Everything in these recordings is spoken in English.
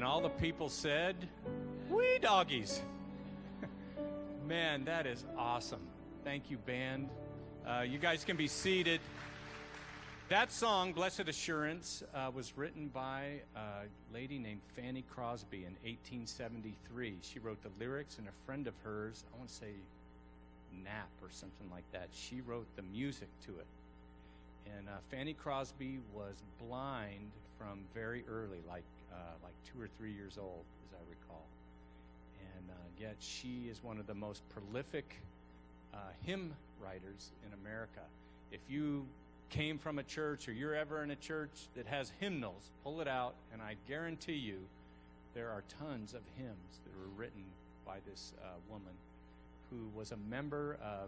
And all the people said, "Wee doggies." Man, that is awesome. Thank you, band. You guys can be seated. That song, Blessed Assurance, was written by a lady named Fanny Crosby in 1873. She wrote the lyrics, and a friend of hers, I want to say Knapp or something like that, she wrote the music to it. And Fanny Crosby was blind from very early, like 2 or 3 years old, as I recall. And yet she is one of the most prolific hymn writers in America. If you came from a church or you're ever in a church that has hymnals, pull it out, and I guarantee you there are tons of hymns that were written by this woman who was a member of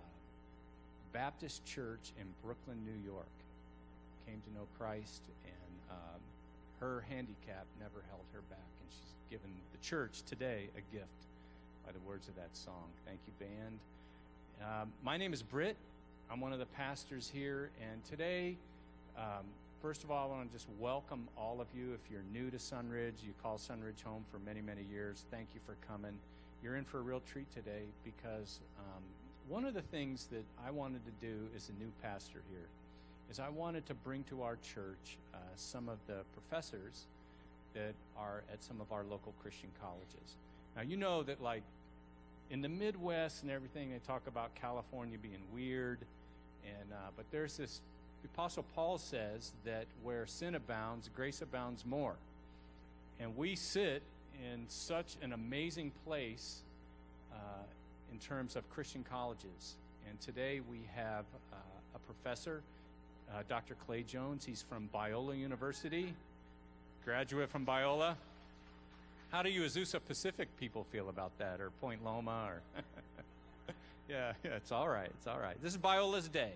Baptist Church in Brooklyn, New York. Came to know Christ, and her handicap never held her back, and she's given the church today a gift by the words of that song. Thank you, band. My name is Britt. I'm one of the pastors here, and today, first of all, I want to just welcome all of you. If you're new to Sunridge, you call Sunridge home for many, many years, thank you for coming. You're in for a real treat today because one of the things that I wanted to do as a new pastor here is I wanted to bring to our church some of the professors that are at some of our local Christian colleges. Now, you know that, like, in the Midwest and everything, they talk about California being weird, and but there's this, the Apostle Paul says that where sin abounds, grace abounds more. And we sit in such an amazing place in terms of Christian colleges. And today we have a professor, Dr. Clay Jones. He's from Biola University, graduate from Biola. How do you Azusa Pacific people feel about that, or Point Loma, or yeah, it's all right, it's all right. This is Biola's day.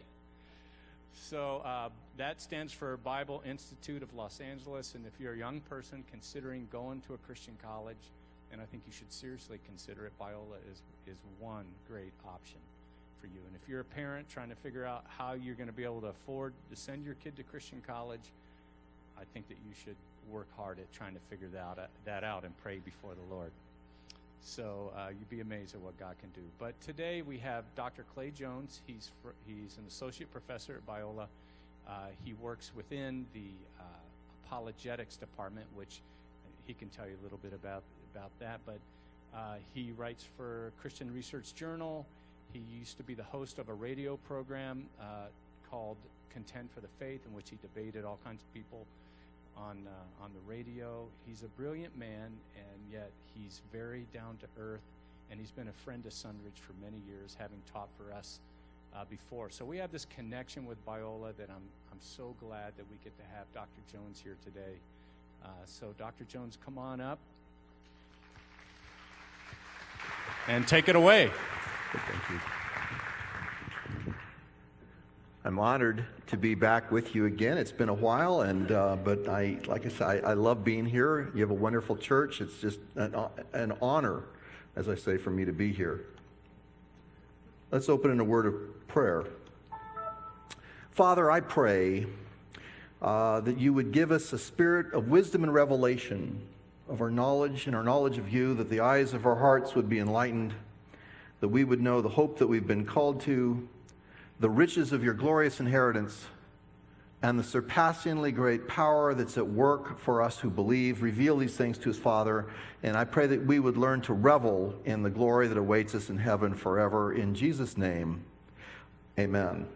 So that stands for Bible Institute of Los Angeles, and if you're a young person considering going to a Christian college, and I think you should seriously consider it, Biola is one great option for you. And if you're a parent trying to figure out how you're going to be able to afford to send your kid to Christian college, I think that you should work hard at trying to figure that out and pray before the Lord. So you'd be amazed at what God can do. But today we have Dr. Clay Jones. He's an associate professor at Biola. He works within the apologetics department, which he can tell you a little bit about that. But he writes for Christian Research Journal. He used to be the host of a radio program called Contend for the Faith, in which he debated all kinds of people on the radio. He's a brilliant man, and yet he's very down to earth, and he's been a friend to Sunridge for many years, having taught for us before. So we have this connection with Biola that I'm so glad that we get to have Dr. Jones here today. So Dr. Jones, come on up and take it away. Thank you. I'm honored to be back with you again. It's been a while, and but like I said, I love being here. You have a wonderful church. It's just an honor, as I say, for me to be here. Let's open in a word of prayer. Father, I pray that you would give us a spirit of wisdom and revelation of our knowledge and our knowledge of you, that the eyes of our hearts would be enlightened, that we would know the hope that we've been called to, the riches of your glorious inheritance, and the surpassingly great power that's at work for us who believe. Reveal these things to us, Father, and I pray that we would learn to revel in the glory that awaits us in heaven forever. In Jesus' name, amen.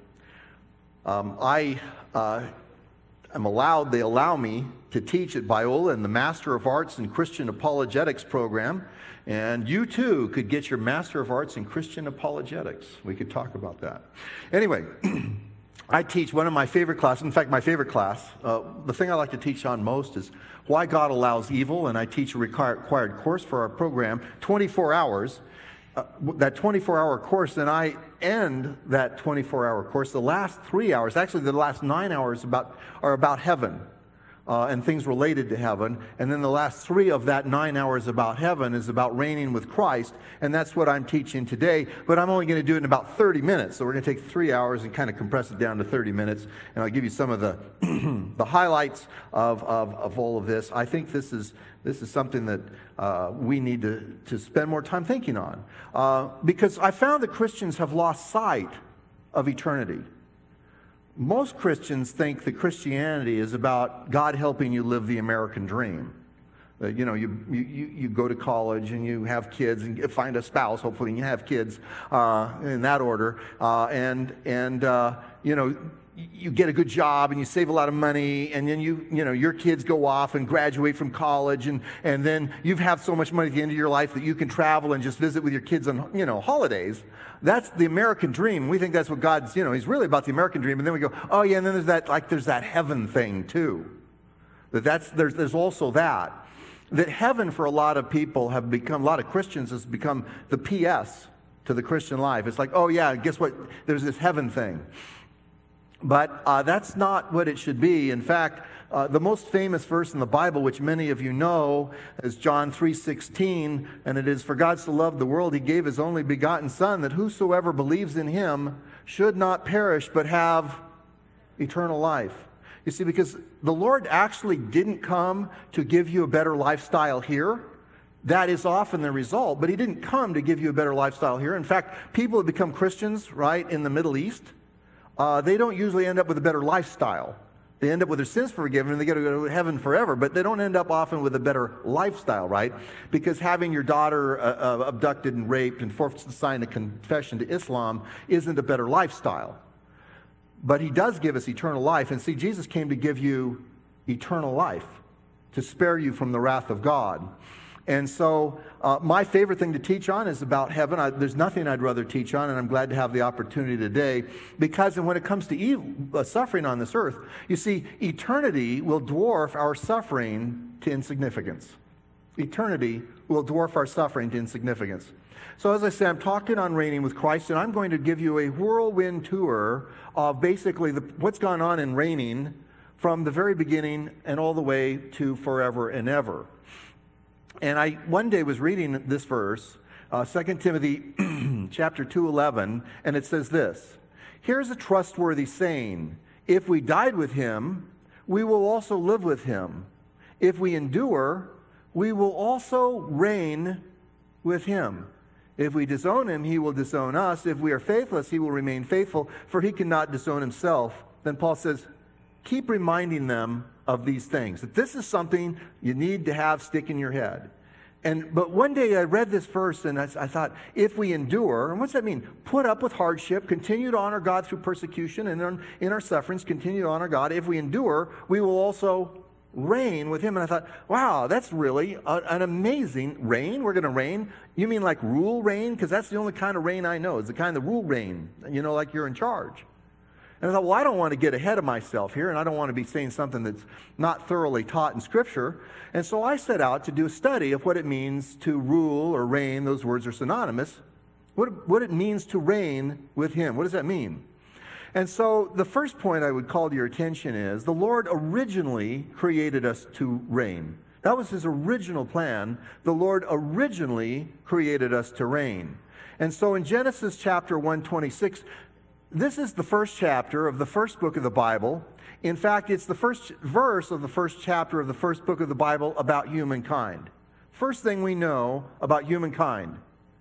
They allow me to teach at Biola in the Master of Arts in Christian Apologetics program, and you too could get your Master of Arts in Christian Apologetics. We could talk about that. Anyway, I teach one of my favorite classes. In fact, my favorite class, the thing I like to teach on most is why God allows evil, and I teach a required course for our program, 24 hours. That 24-hour course, then I end that 24-hour course. The last 3 hours, actually the last 9 hours, are about heaven. and things related to heaven. And then the last 3 of that 9 hours about heaven is about reigning with Christ. And that's what I'm teaching today. But I'm only going to do it in about 30 minutes. So we're going to take 3 hours and kind of compress it down to 30 minutes. And I'll give you some of the, the highlights of all of this. I think this is something that we need to spend more time thinking on. Because I found that Christians have lost sight of eternity. Most Christians think that Christianity is about God helping you live the American dream. You know, you go to college and you have kids and find a spouse, hopefully, and you have kids in that order. You know, you get a good job and you save a lot of money, and then you know your kids go off and graduate from college, and then you have so much money at the end of your life that you can travel and just visit with your kids on, you know, holidays. That's the American dream. We think that's what God's, you know, he's really about the American dream. And then we go, oh yeah, and then there's that heaven thing too. There's also that heaven for a lot of people have become, a lot of Christians has become the PS to the Christian life. It's like, oh yeah, guess what? There's this heaven thing. But that's not what it should be. In fact, the most famous verse in the Bible, which many of you know, is John 3:16, and it is, "For God so loved the world, he gave his only begotten Son, that whosoever believes in him should not perish, but have eternal life." You see, because the Lord actually didn't come to give you a better lifestyle here. That is often the result, but he didn't come to give you a better lifestyle here. In fact, people that become Christians, right, in the Middle East, they don't usually end up with a better lifestyle. They end up with their sins forgiven and they get to go to heaven forever, but they don't end up often with a better lifestyle, right? Because having your daughter abducted and raped and forced to sign a confession to Islam isn't a better lifestyle. But he does give us eternal life. And see, Jesus came to give you eternal life, to spare you from the wrath of God. And so my favorite thing to teach on is about heaven. There's nothing I'd rather teach on, and I'm glad to have the opportunity today. Because when it comes to suffering on this earth, you see, eternity will dwarf our suffering to insignificance. Eternity will dwarf our suffering to insignificance. So as I say, I'm talking on reigning with Christ, and I'm going to give you a whirlwind tour of basically what's gone on in reigning from the very beginning and all the way to forever and ever. And I one day was reading this verse, 2 Timothy chapter 2:11, and it says this: "Here's a trustworthy saying, if we died with him, we will also live with him. If we endure, we will also reign with him. If we disown him, he will disown us. If we are faithless, he will remain faithful, for he cannot disown himself." Then Paul says, keep reminding them of these things, that this is something you need to have stick in your head. But one day I read this verse and I thought, if we endure, and what's that mean? Put up with hardship, continue to honor God through persecution, and in our sufferings, continue to honor God. If we endure, we will also reign with him. And I thought, wow, that's really an amazing reign. We're going to reign. You mean like rule reign? Because that's the only kind of reign I know, is the kind of rule reign, you know, like you're in charge. And I thought, well, I don't want to get ahead of myself here, and I don't want to be saying something that's not thoroughly taught in Scripture. And so I set out to do a study of what it means to rule or reign. Those words are synonymous. What it means to reign with him. What does that mean? And so the first point I would call to your attention is the Lord originally created us to reign. That was his original plan. The Lord originally created us to reign. And so in Genesis chapter 1:26, this is the first chapter of the first book of the Bible. In fact, it's the first verse of the first chapter of the first book of the Bible about humankind. First thing we know about humankind.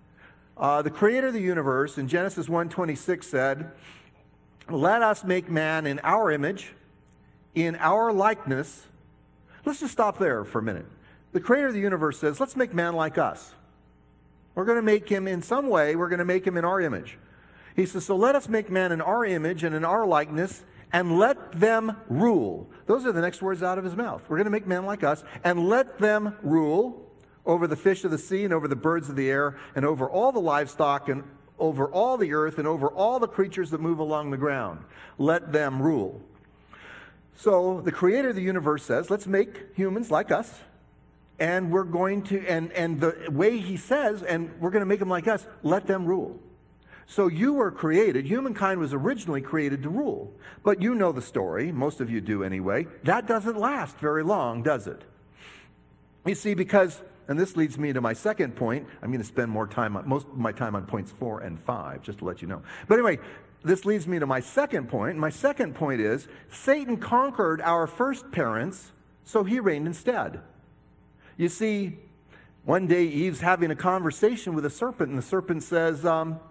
The creator of the universe in Genesis 1:26 said, "Let us make man in our image, in our likeness." Let's just stop there for a minute. The creator of the universe says, let's make man like us. We're going to make him in some way, we're going to make him in our image. He says, so let us make man in our image and in our likeness, and let them rule. Those are the next words out of his mouth. We're going to make man like us, and let them rule over the fish of the sea, and over the birds of the air, and over all the livestock, and over all the earth, and over all the creatures that move along the ground. Let them rule. So the creator of the universe says, let's make humans like us, and we're going to, and the way he says, and we're going to make them like us, let them rule. So you were created, humankind was originally created to rule. But you know the story, most of you do anyway. That doesn't last very long, does it? You see, because, and this leads me to my second point. I'm going to spend most of my time on points 4 and 5, just to let you know. But anyway, this leads me to my second point. My second point is, Satan conquered our first parents, so he reigned instead. You see, one day Eve's having a conversation with a serpent, and the serpent says,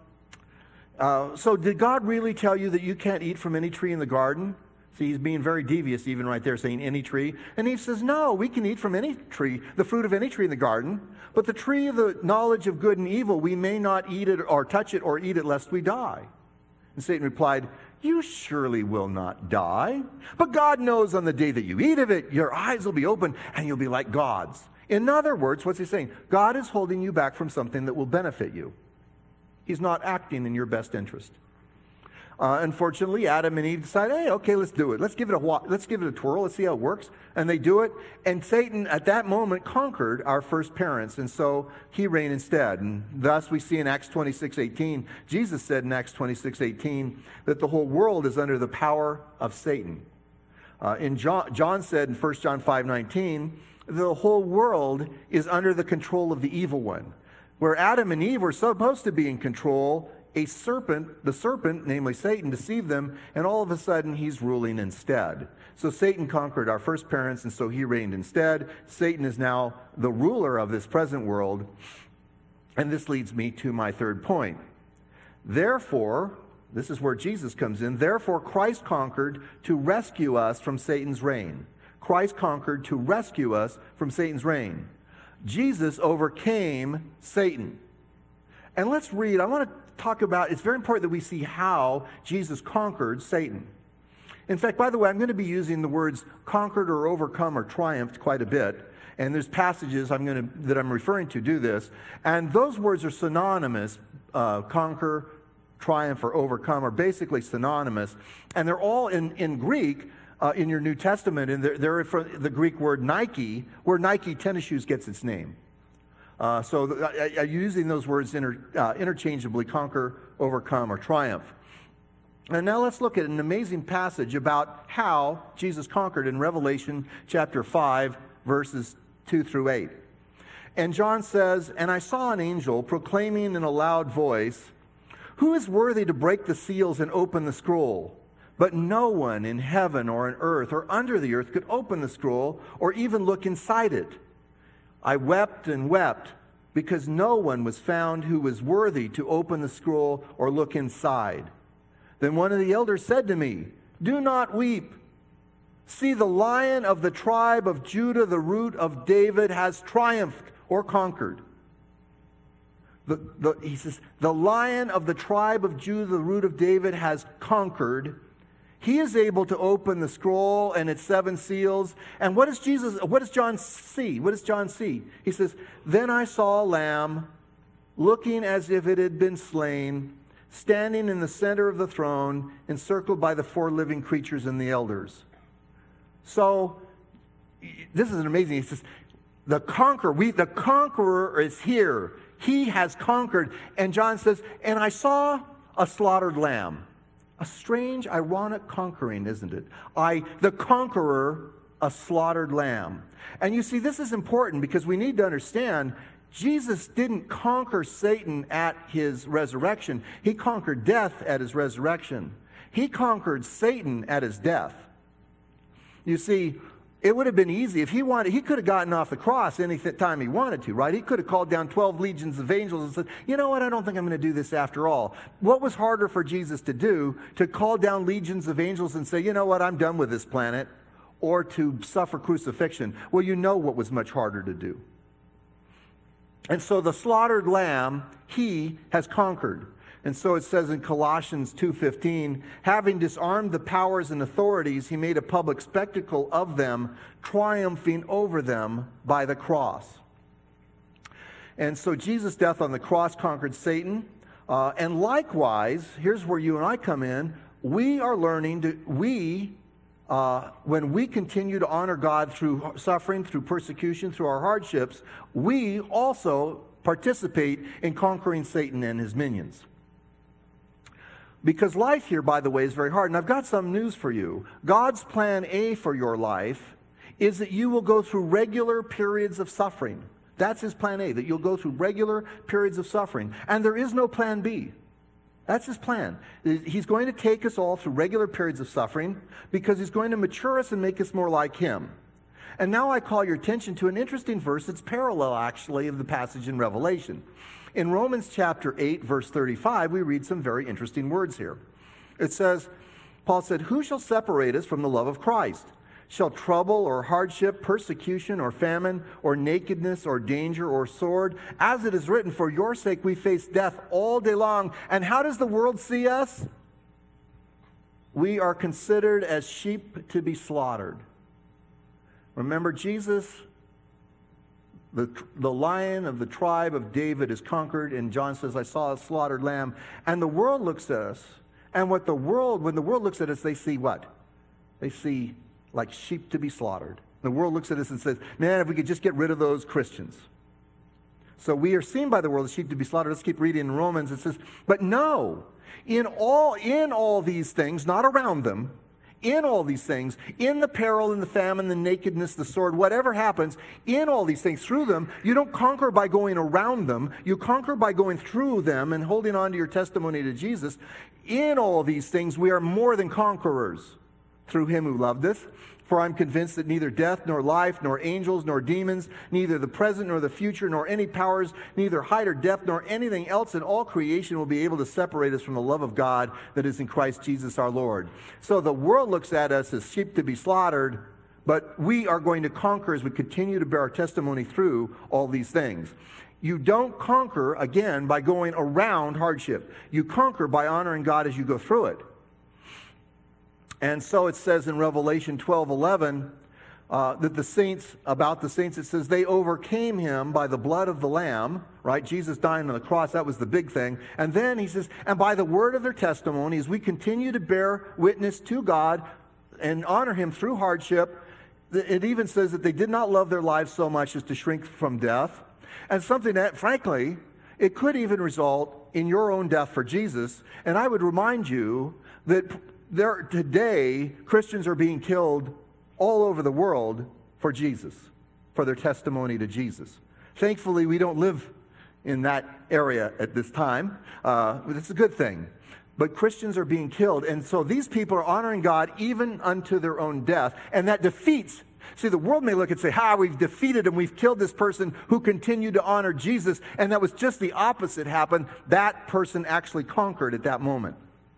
so did God really tell you that you can't eat from any tree in the garden? See, he's being very devious even right there, saying any tree. And Eve says, no, we can eat from any tree, the fruit of any tree in the garden. But the tree of the knowledge of good and evil, we may not eat it or touch it or eat it lest we die. And Satan replied, you surely will not die. But God knows on the day that you eat of it, your eyes will be open and you'll be like gods. In other words, what's he saying? God is holding you back from something that will benefit you. He's not acting in your best interest. Unfortunately, Adam and Eve decide, hey, okay, let's do it. Let's give it a twirl. Let's see how it works. And they do it. And Satan, at that moment, conquered our first parents. And so he reigned instead. And thus we see in Acts 26:18, Jesus said in Acts 26:18 that the whole world is under the power of Satan. John said in 1 John 5:19, the whole world is under the control of the evil one. Where Adam and Eve were supposed to be in control, the serpent, namely Satan, deceived them, and all of a sudden he's ruling instead. So Satan conquered our first parents, and so he reigned instead. Satan is now the ruler of this present world. And this leads me to my third point. Therefore, this is where Jesus comes in, therefore Christ conquered to rescue us from Satan's reign. Christ conquered to rescue us from Satan's reign. Jesus overcame Satan. And let's read, I want to talk about, it's very important that we see how Jesus conquered Satan. In fact, by the way, I'm going to be using the words conquered or overcome or triumphed quite a bit. And there's passages that I'm referring to do this. And those words are synonymous. Conquer, triumph, or overcome are basically synonymous. And they're all in Greek in your New Testament. And they're from the Greek word Nike, where Nike tennis shoes gets its name. So using those words interchangeably, conquer, overcome, or triumph. And now let's look at an amazing passage about how Jesus conquered in Revelation chapter 5, verses 2 through 8. And John says, and I saw an angel proclaiming in a loud voice, who is worthy to break the seals and open the scroll? But no one in heaven or on earth or under the earth could open the scroll or even look inside it. I wept and wept because no one was found who was worthy to open the scroll or look inside. Then one of the elders said to me, do not weep. See, the Lion of the tribe of Judah, the root of David, has triumphed or conquered. He says, the Lion of the tribe of Judah, the root of David, has conquered. He is able to open the scroll and its 7 seals. And what does John see? What does John see? He says, then I saw a lamb looking as if it had been slain, standing in the center of the throne, encircled by the 4 living creatures and the elders. So, this is amazing. He says, the conqueror is here. He has conquered. And John says, and I saw a slaughtered lamb. A strange, ironic conquering, isn't it? The conqueror, a slaughtered lamb. And you see, this is important because we need to understand Jesus didn't conquer Satan at his resurrection. He conquered death at his resurrection. He conquered Satan at his death. You see, it would have been easy if he wanted. He could have gotten off the cross any time he wanted to, right? He could have called down 12 legions of angels and said, you know what, I don't think I'm going to do this after all. What was harder for Jesus to do? To call down legions of angels and say, you know what, I'm done with this planet, or to suffer crucifixion? Well, you know what was much harder to do. And so the slaughtered lamb, he has conquered. And so it says in Colossians 2:15, having disarmed the powers and authorities, he made a public spectacle of them, triumphing over them by the cross. And so Jesus' death on the cross conquered Satan. And likewise, here's where you and I come in. We are learning when we continue to honor God through suffering, through persecution, through our hardships, we also participate in conquering Satan and his minions. Because life here, by the way, is very hard. And I've got some news for you. God's plan A for your life is that you will go through regular periods of suffering. That's his plan A, that you'll go through regular periods of suffering. And there is no plan B. That's his plan. He's going to take us all through regular periods of suffering because he's going to mature us and make us more like him. And now I call your attention to an interesting verse. It's parallel, actually, of the passage in Revelation. In Romans chapter 8, verse 35, we read some very interesting words here. It says, Paul said, "Who shall separate us from the love of Christ? Shall trouble or hardship, persecution or famine, or nakedness or danger or sword? As it is written, for your sake we face death all day long." And how does the world see us? We are considered as sheep to be slaughtered. Remember, Jesus, the lion of the tribe of David, is conquered, and John says, "I saw a slaughtered lamb." And the world looks at us, and when the world looks at us, they see what? They see like sheep to be slaughtered. The world looks at us and says, "Man, if we could just get rid of those Christians." So we are seen by the world as sheep to be slaughtered. Let's keep reading in Romans. It says, but no, in all these things, not around them, in all these things, in the peril, in the famine, the nakedness, the sword, whatever happens, in all these things, through them, you don't conquer by going around them. You conquer by going through them and holding on to your testimony to Jesus. In all these things, we are more than conquerors through him who loved us. For I'm convinced that neither death, nor life, nor angels, nor demons, neither the present nor the future, nor any powers, neither height or depth, nor anything else in all creation will be able to separate us from the love of God that is in Christ Jesus our Lord. So the world looks at us as sheep to be slaughtered, but we are going to conquer as we continue to bear our testimony through all these things. You don't conquer, again, by going around hardship. You conquer by honoring God as you go through it. And so it says in Revelation 12:11 that the saints, it says they overcame him by the blood of the Lamb, right? Jesus dying on the cross, that was the big thing. And then he says, and by the word of their testimony, as we continue to bear witness to God and honor him through hardship, it even says that they did not love their lives so much as to shrink from death. And something that, frankly, it could even result in your own death for Jesus. And I would remind you that today, Christians are being killed all over the world for Jesus, for their testimony to Jesus. Thankfully, we don't live in that area at this time. It's a good thing. But Christians are being killed. And so these people are honoring God even unto their own death. And that defeats. See, the world may look and say, we've defeated him. We've killed this person who continued to honor Jesus. And that was just the opposite happened. That person actually conquered at that moment.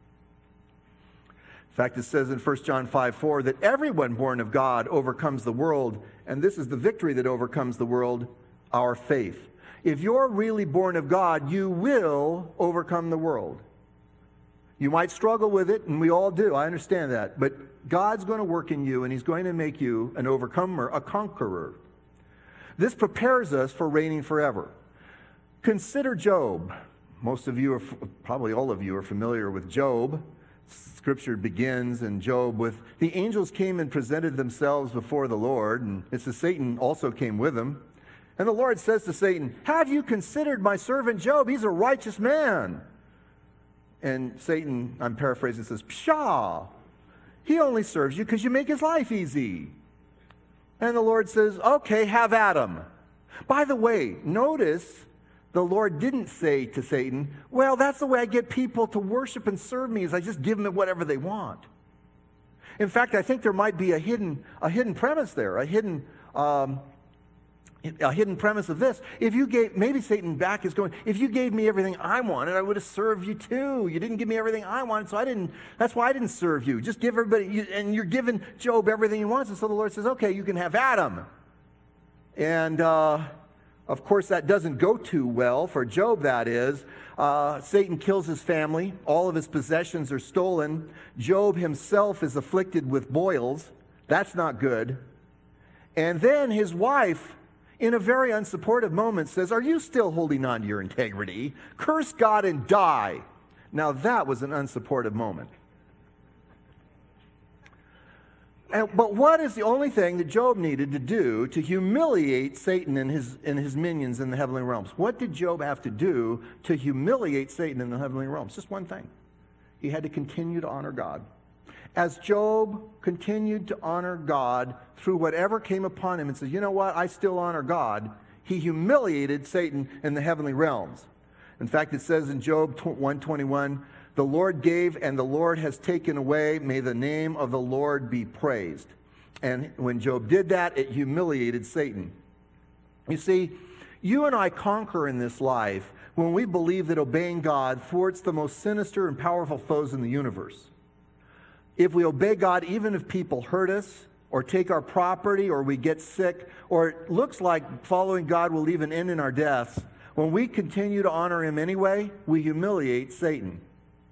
In fact, it says in 1 John 5:4 that everyone born of God overcomes the world, and this is the victory that overcomes the world, our faith. If you're really born of God, you will overcome the world. You might struggle with it, and we all do, I understand that, but God's going to work in you, and he's going to make you an overcomer, a conqueror. This prepares us for reigning forever. Consider Job. Most of you, probably all of you, are familiar with Job. Scripture begins in Job with, the angels came and presented themselves before the Lord, and it says Satan also came with them. And the Lord says to Satan, "Have you considered my servant Job? He's a righteous man." And Satan, I'm paraphrasing, says, "Pshaw, he only serves you because you make his life easy." And the Lord says, "Okay, have at him." By the way, notice the Lord didn't say to Satan, "Well, that's the way I get people to worship and serve me, is I just give them whatever they want." In fact, I think there might be a hidden premise there, a hidden premise of this. If you gave, maybe Satan back is going, if you gave me everything I wanted, I would have served you too. You didn't give me everything I wanted, so that's why I didn't serve you. Just give everybody, and you're giving Job everything he wants. And so the Lord says, "Okay, you can have Adam." And, of course, that doesn't go too well for Job, that is. Satan kills his family. All of his possessions are stolen. Job himself is afflicted with boils. That's not good. And then his wife, in a very unsupportive moment, says, "Are you still holding on to your integrity? Curse God and die." Now, that was an unsupportive moment. But what is the only thing that Job needed to do to humiliate Satan and his minions in the heavenly realms? What did Job have to do to humiliate Satan in the heavenly realms? Just one thing. He had to continue to honor God. As Job continued to honor God through whatever came upon him and said, you know what, I still honor God, he humiliated Satan in the heavenly realms. In fact, it says in Job 1:21, the Lord gave and the Lord has taken away. May the name of the Lord be praised. And when Job did that, it humiliated Satan. You see, you and I conquer in this life when we believe that obeying God thwarts the most sinister and powerful foes in the universe. If we obey God, even if people hurt us, or take our property, or we get sick, or it looks like following God will even end in our deaths, when we continue to honor Him anyway, we humiliate Satan.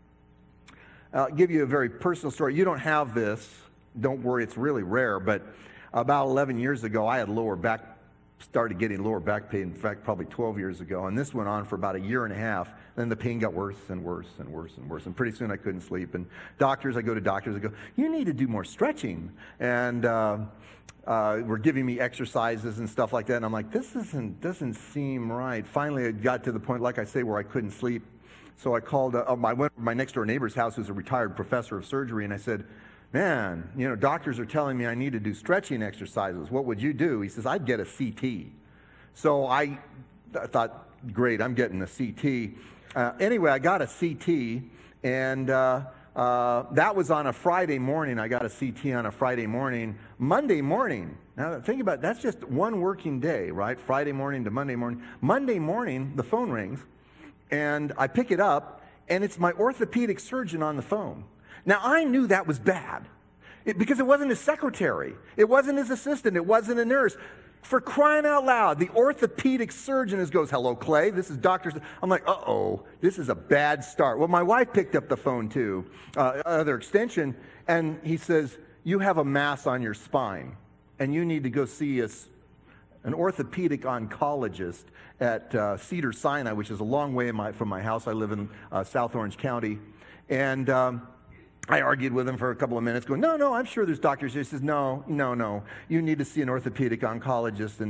I'll give you a very personal story. You don't have this. Don't worry, it's really rare. But about 11 years ago, I had started getting lower back pain. In fact, probably 12 years ago. And this went on for about a year and a half. Then the pain got worse and worse and worse and worse. And pretty soon I couldn't sleep. And I go to doctors, I go, you need to do more stretching. And were giving me exercises and stuff like that. And I'm like, this doesn't seem right. Finally, it got to the point, like I say, where I couldn't sleep. So I called, I went to my next door neighbor's house, who's a retired professor of surgery, and I said, man, doctors are telling me I need to do stretching exercises. What would you do? He says, I'd get a CT. So I thought, great, I'm getting a CT. Anyway, I got a CT, and that was on a Friday morning. I got a CT on a Friday morning. Monday morning, now think about it, that's just one working day, right? Friday morning to Monday morning. Monday morning, the phone rings, and I pick it up, and it's my orthopedic surgeon on the phone. Now, I knew that was bad because it wasn't his secretary. It wasn't his assistant. It wasn't a nurse. For crying out loud, the orthopedic surgeon goes, hello, Clay, this is Dr. I'm like, uh-oh, this is a bad start. Well, my wife picked up the phone, too, other extension, and he says, you have a mass on your spine, and you need to go see an orthopedic oncologist at Cedars-Sinai, which is a long way from my house. I live in South Orange County. And I argued with him for a couple of minutes, going, no, I'm sure there's doctors here. He says, no. You need to see an orthopedic oncologist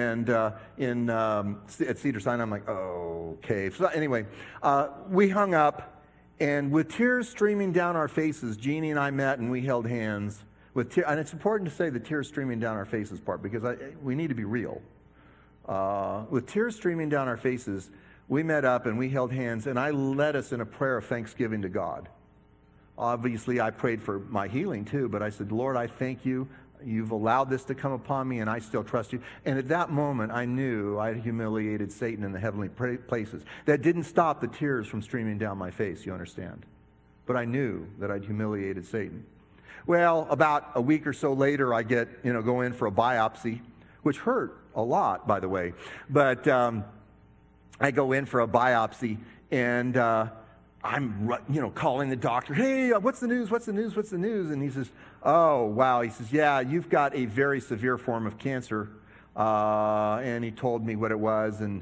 at Cedars-Sinai. I'm like, oh, okay. So anyway, we hung up, and with tears streaming down our faces, Jeannie and I met, and we held hands. And it's important to say the tears streaming down our faces part, because we need to be real. With tears streaming down our faces, we met up and we held hands, and I led us in a prayer of thanksgiving to God. Obviously, I prayed for my healing too, but I said, Lord, I thank you. You've allowed this to come upon me, and I still trust you. And at that moment, I knew I had humiliated Satan in the heavenly places. That didn't stop the tears from streaming down my face, you understand? But I knew that I'd humiliated Satan. Well, about a week or so later, I go in for a biopsy, which hurt a lot, by the way. But I go in for a biopsy, and I'm calling the doctor. Hey, what's the news? And he says, oh, wow. He says, yeah, you've got a very severe form of cancer. And he told me what it was. And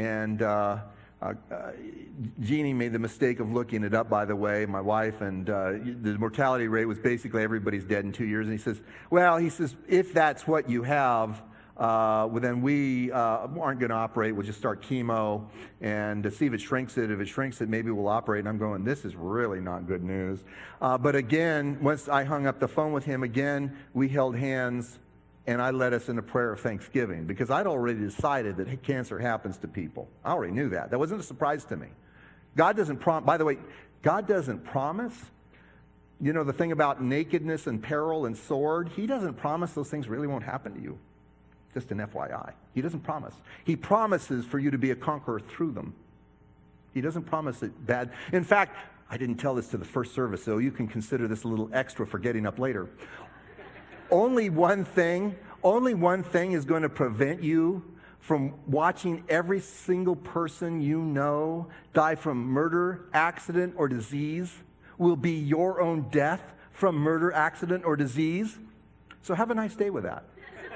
Jeannie made the mistake of looking it up, by the way, my wife, and the mortality rate was basically everybody's dead in 2 years. And he says, if that's what you have, then we aren't going to operate. We'll just start chemo and to see if it shrinks it. If it shrinks it, maybe we'll operate. And I'm going, this is really not good news. But again, once I hung up the phone with him, again, we held hands, and I led us in a prayer of thanksgiving, because I'd already decided that cancer happens to people. I already knew that. That wasn't a surprise to me. God doesn't by the way, God doesn't promise. The thing about nakedness and peril and sword, He doesn't promise those things really won't happen to you. Just an FYI. He doesn't promise. He promises for you to be a conqueror through them. He doesn't promise it bad. In fact, I didn't tell this to the first service, so you can consider this a little extra for getting up later. Only one thing is going to prevent you from watching every single person you know die from murder, accident, or disease. Will be your own death from murder, accident, or disease. So have a nice day with that.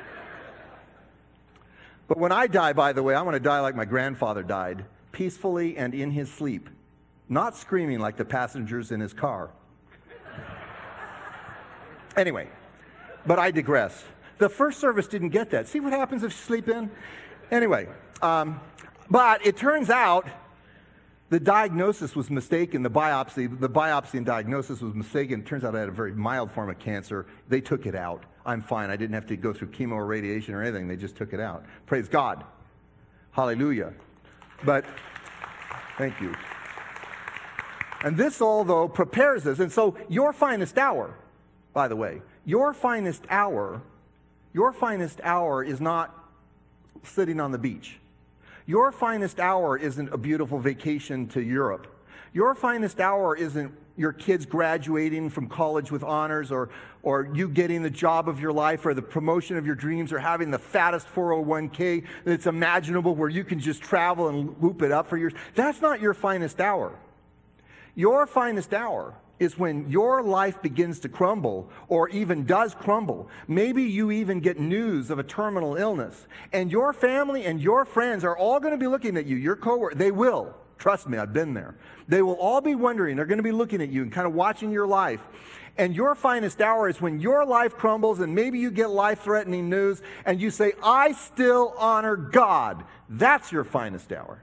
But when I die, by the way, I want to die like my grandfather died, peacefully and in his sleep, not screaming like the passengers in his car. Anyway, but I digress. The first service didn't get that. See what happens if you sleep in? Anyway, but it turns out The diagnosis was mistaken. The biopsy and diagnosis was mistaken. It turns out I had a very mild form of cancer. They took it out. I'm fine. I didn't have to go through chemo or radiation or anything. They just took it out. Praise God. Hallelujah. But, thank you. And this all, though, prepares us. And so your finest hour, by the way, your finest hour is not sitting on the beach. Your finest hour isn't a beautiful vacation to Europe. Your finest hour isn't your kids graduating from college with honors, or you getting the job of your life, or the promotion of your dreams, or having the fattest 401k that's imaginable where you can just travel and whoop it up for years. That's not your finest hour. Your finest hour is when your life begins to crumble, or even does crumble. Maybe you even get news of a terminal illness, and your family and your friends are all going to be looking at you, your coworkers. They will. Trust me, I've been there. They will all be wondering. They're going to be looking at you and kind of watching your life. And your finest hour is when your life crumbles, and maybe you get life-threatening news, and you say, I still honor God. That's your finest hour.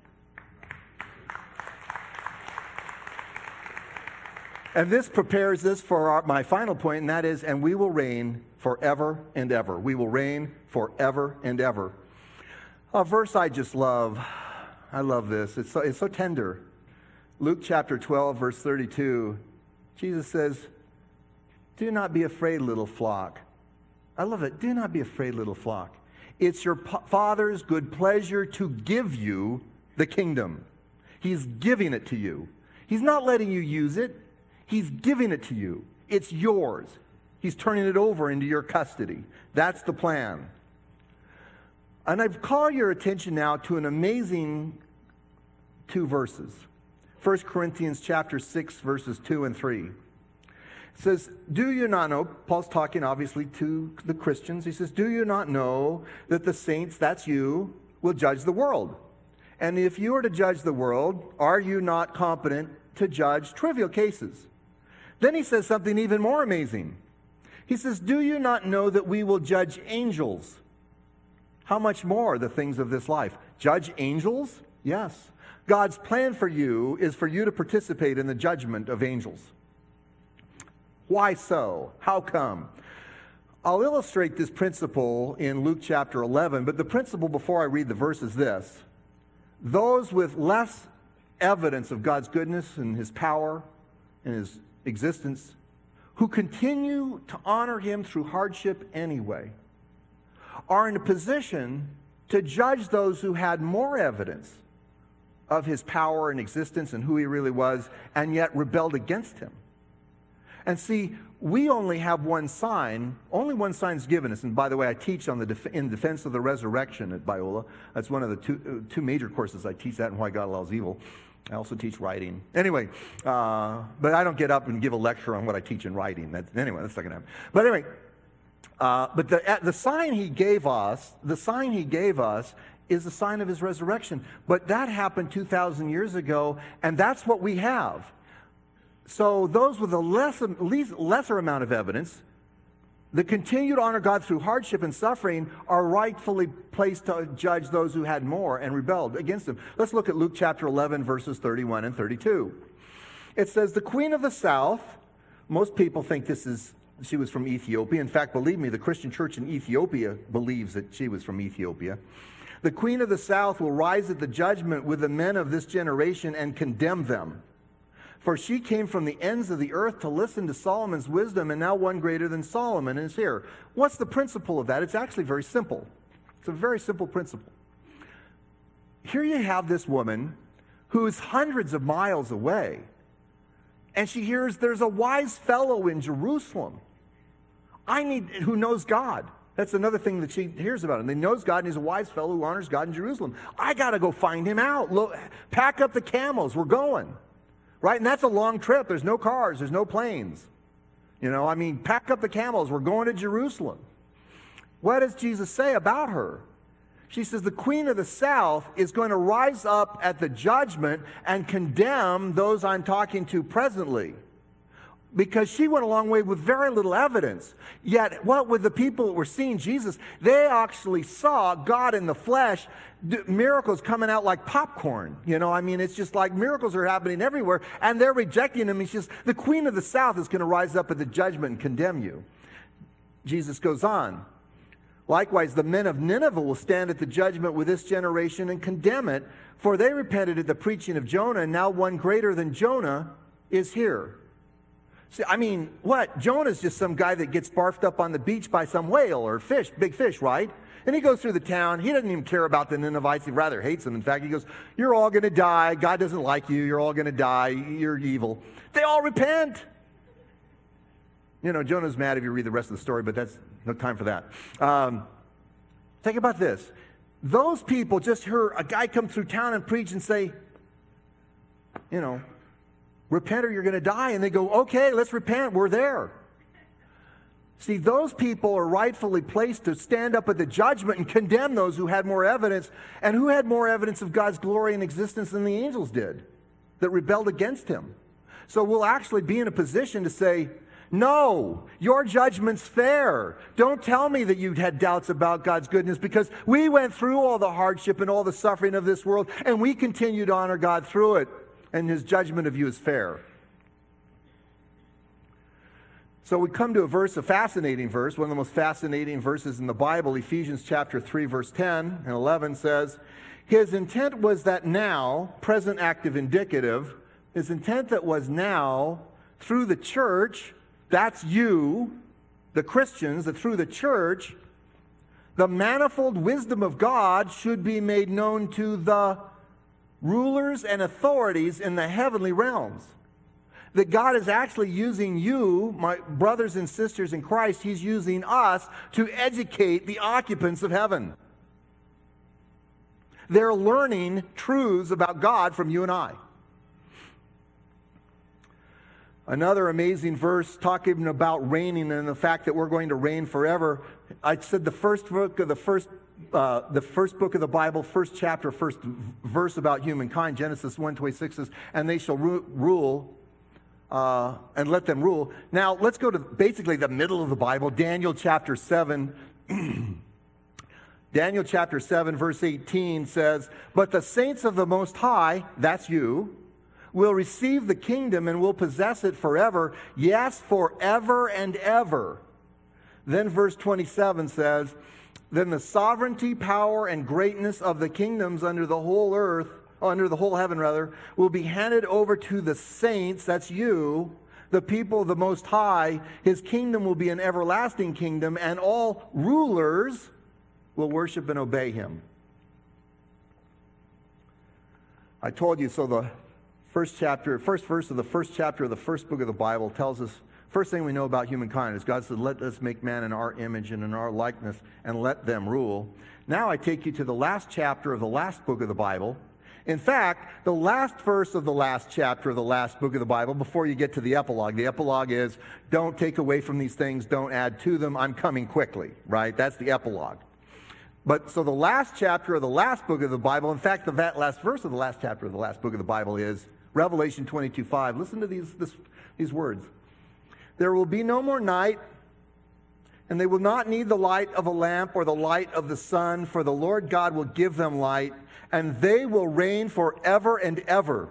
And this prepares us for my final point, and that is, and we will reign forever and ever. We will reign forever and ever. A verse I just love. I love this. It's so tender. Luke chapter 12, verse 32. Jesus says, do not be afraid, little flock. I love it. Do not be afraid, little flock. It's your Father's good pleasure to give you the kingdom. He's giving it to you. He's not letting you use it. He's giving it to you. It's yours. He's turning it over into your custody. That's the plan. And I call your attention now to an amazing 2 verses. 1 Corinthians chapter 6, verses 2 and 3. It says, do you not know, Paul's talking obviously to the Christians. He says, do you not know that the saints, that's you, will judge the world? And if you are to judge the world, are you not competent to judge trivial cases? Then he says something even more amazing. He says, do you not know that we will judge angels? How much more the things of this life? Judge angels? Yes. God's plan for you is for you to participate in the judgment of angels. Why so? How come? I'll illustrate this principle in Luke chapter 11, but the principle before I read the verse is this. Those with less evidence of God's goodness and His power and His existence, who continue to honor Him through hardship anyway, are in a position to judge those who had more evidence of His power and existence and who He really was, and yet rebelled against Him. And see, we only have one sign. Only one sign's given us. And by the way, I teach on in defense of the resurrection at Biola. That's one of the two major courses I teach, that and Why God Allows Evil. I also teach writing. Anyway, but I don't get up and give a lecture on what I teach in writing. That's not going to happen. But anyway, but the sign He gave us, is the sign of His resurrection. But that happened 2,000 years ago, and that's what we have. So those with a lesser amount of evidence that continue to honor God through hardship and suffering are rightfully placed to judge those who had more and rebelled against Him. Let's look at Luke chapter 11, verses 31 and 32. It says, the queen of the south, most people think she was from Ethiopia. In fact, believe me, the Christian church in Ethiopia believes that she was from Ethiopia. The queen of the south will rise at the judgment with the men of this generation and condemn them. For she came from the ends of the earth to listen to Solomon's wisdom, and now one greater than Solomon is here. What's the principle of that? It's actually very simple. It's a very simple principle. Here you have this woman who is hundreds of miles away, and she hears there's a wise fellow in Jerusalem who knows God. That's another thing that she hears about him. He knows God, and he's a wise fellow who honors God in Jerusalem. I got to go find him out. Look, pack up the camels. We're going. Right? And that's a long trip. There's no cars. There's no planes. Pack up the camels. We're going to Jerusalem. What does Jesus say about her? She says the queen of the south is going to rise up at the judgment and condemn those I'm talking to presently. because she went a long way with very little evidence. Yet, what with the people that were seeing Jesus, they actually saw God in the flesh, miracles coming out like popcorn. It's just like miracles are happening everywhere, and they're rejecting him. He's just, the Queen of the South is going to rise up at the judgment and condemn you. Jesus goes on. Likewise, the men of Nineveh will stand at the judgment with this generation and condemn it, for they repented at the preaching of Jonah, and now one greater than Jonah is here. See, what? Jonah's just some guy that gets barfed up on the beach by some whale or fish, big fish, right? And he goes through the town. He doesn't even care about the Ninevites. He rather hates them. In fact, he goes, you're all going to die. God doesn't like you. You're all going to die. You're evil. They all repent. Jonah's mad if you read the rest of the story, but that's no time for that. Think about this. Those people just heard a guy come through town and preach and say, repent or you're going to die. And they go, okay, let's repent. We're there. See, those people are rightfully placed to stand up at the judgment and condemn those who had more evidence, and who had more evidence of God's glory and existence than the angels did that rebelled against him. So we'll actually be in a position to say, no, your judgment's fair. Don't tell me that you had doubts about God's goodness, because we went through all the hardship and all the suffering of this world, and we continue to honor God through it, and his judgment of you is fair. So we come to a fascinating verse, one of the most fascinating verses in the Bible. Ephesians chapter 3, verse 10 and 11 says, his intent was that now, present active indicative, his intent that was now, through the church, that's you, the Christians, that through the church, the manifold wisdom of God should be made known to the rulers and authorities in the heavenly realms. That God is actually using you, my brothers and sisters in Christ, he's using us to educate the occupants of heaven. They're learning truths about God from you and I. Another amazing verse talking about reigning and the fact that we're going to reign forever. I said the first book of the first book of the Bible, first chapter, first verse about humankind, Genesis 1:26 says, and they shall rule and let them rule. Now, let's go to basically the middle of the Bible, Daniel chapter 7. Daniel chapter 7, verse 18 says, but the saints of the Most High, that's you, will receive the kingdom and will possess it forever, yes, forever and ever. Then verse 27 says, then the sovereignty, power, and greatness of the kingdoms under the whole heaven, will be handed over to the saints, that's you, the people of the Most High. His kingdom will be an everlasting kingdom, and all rulers will worship and obey him. I told you, so the first verse of the first chapter of the first book of the Bible tells us, first thing we know about humankind is God said, let us make man in our image and in our likeness, and let them rule. Now I take you to the last chapter of the last book of the Bible. In fact, the last verse of the last chapter of the last book of the Bible, before you get to the epilogue. The epilogue is, don't take away from these things, don't add to them, I'm coming quickly, right? That's the epilogue. But so the last chapter of the last book of the Bible, in fact, the last verse of the last chapter of the last book of the Bible is Revelation 22:5. Listen to these words. There will be no more night, and they will not need the light of a lamp or the light of the sun, for the Lord God will give them light, and they will reign forever and ever.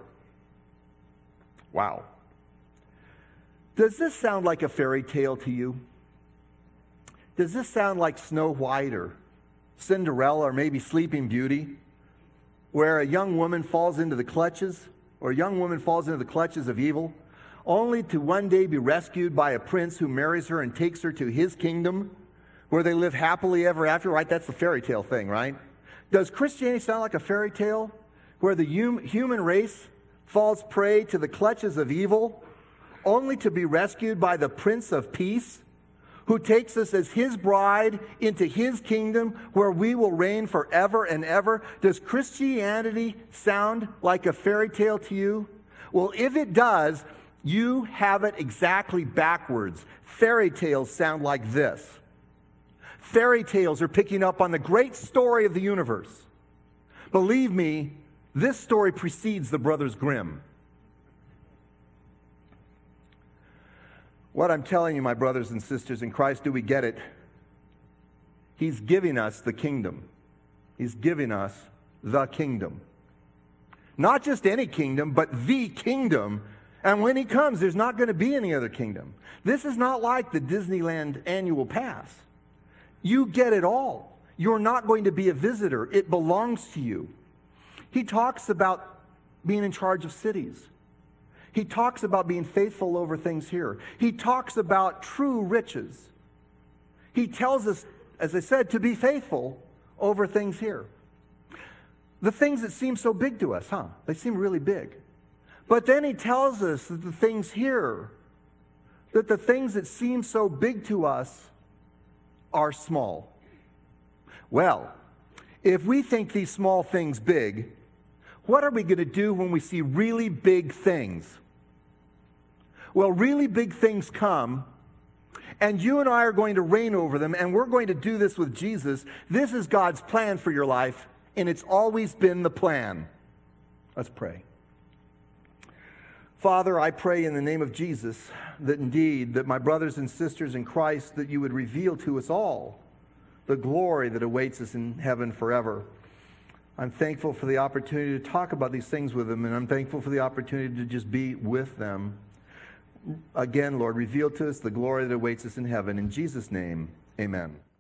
Wow. Does this sound like a fairy tale to you? Does this sound like Snow White or Cinderella or maybe Sleeping Beauty, where a young woman falls into the clutches, or a young woman falls into the clutches of evil, only to one day be rescued by a prince who marries her and takes her to his kingdom, where they live happily ever after, right? That's the fairy tale thing, right? Does Christianity sound like a fairy tale, where the human race falls prey to the clutches of evil, only to be rescued by the Prince of Peace, who takes us as his bride into his kingdom, where we will reign forever and ever? Does Christianity sound like a fairy tale to you? Well, if it does, you have it exactly backwards. Fairy tales sound like this. Fairy tales are picking up on the great story of the universe. Believe me, this story precedes the Brothers Grimm. What I'm telling you, my brothers and sisters in Christ, do we get it? He's giving us the kingdom. He's giving us the kingdom. Not just any kingdom, but the kingdom. And when he comes, there's not going to be any other kingdom. This is not like the Disneyland annual pass. You get it all. You're not going to be a visitor. It belongs to you. He talks about being in charge of cities. He talks about being faithful over things here. He talks about true riches. He tells us, as I said, to be faithful over things here. The things that seem so big to us, They seem really big. But then he tells us that the things here, that the things that seem so big to us are small. Well, if we think these small things big, what are we going to do when we see really big things? Well, really big things come, and you and I are going to reign over them, and we're going to do this with Jesus. This is God's plan for your life, and it's always been the plan. Let's pray. Father, I pray in the name of Jesus that indeed, that my brothers and sisters in Christ, that you would reveal to us all the glory that awaits us in heaven forever. I'm thankful for the opportunity to talk about these things with them, and I'm thankful for the opportunity to just be with them. Again, Lord, reveal to us the glory that awaits us in heaven. In Jesus' name, amen.